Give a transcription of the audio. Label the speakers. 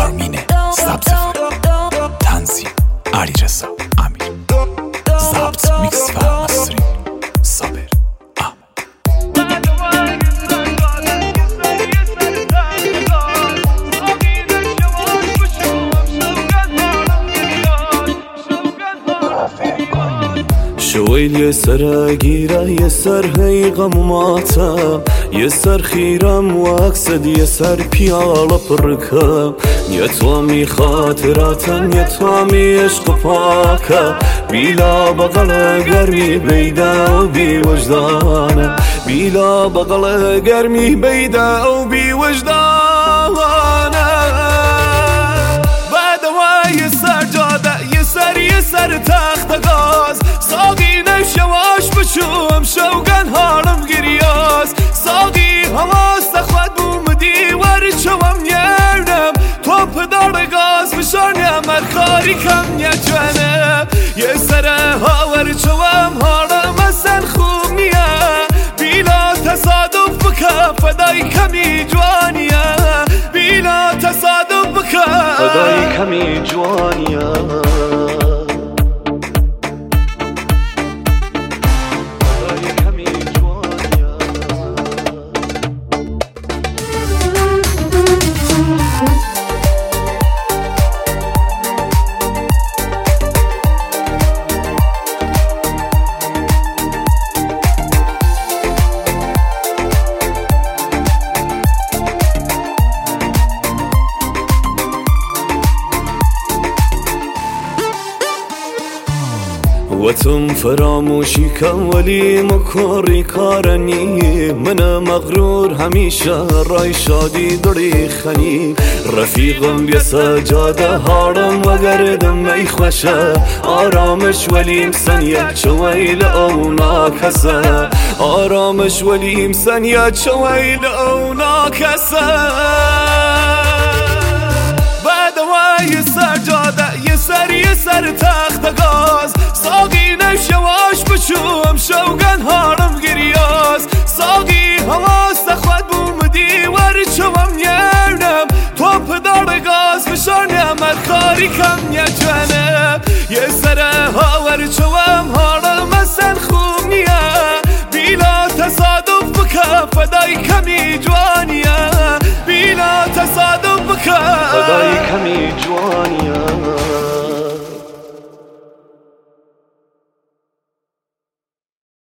Speaker 1: آرمین سبزفر، تنظیم علیرضا امیر، ضبط میکس و مسترینگ صابر احمد.
Speaker 2: شویل یه سر گیره یه سر هی غم و ماتم، یه سر خیرم و اکسد یه سر پیاله پرکم. یه توامی خاطراتم یه توامی عشق پاکم، بیلا بغل گرمی بیده و بی وجدانم، بیلا بغل گرمی بیده و بی وجدانم. بعد یه سر جاده یه سر تخت گاز، ساقی نشواش بشوم شوقن حالم گریاز. ساقی حواس خود بومدی ورچوم یردم، تو پدر گاز بشانم الکاری کم یجوانم. یه سر ها ورچوم حالم اصلا خوب نیه، بیلا تصادف بکن فدای کمی جوانیه، بیلا تصادف بکن فدای کمی جوانیه. وتم فراموشی کن ولی مکاری کارنی، من مغرور همیشه رای شادی داری خنی. رفیقم بیا سجاده هارم و گردم می خوشه، آرامش ولیم سنیه چویل او ناکسه، آرامش ولیم سنیه چویل او ناکسه. بعد یه سجاده یه سر تخت گاز، ساقی نشواش بشوم شوقن حالم گریاز. ساقی حواس خود بومدی ورچوم یردم، تو پدر گاز بشانم الکاری کم یجوانم. یه سر ها ورچوم حالم اصلا خوب نیه، بیلا تصادف بکن فدای کمی جوان.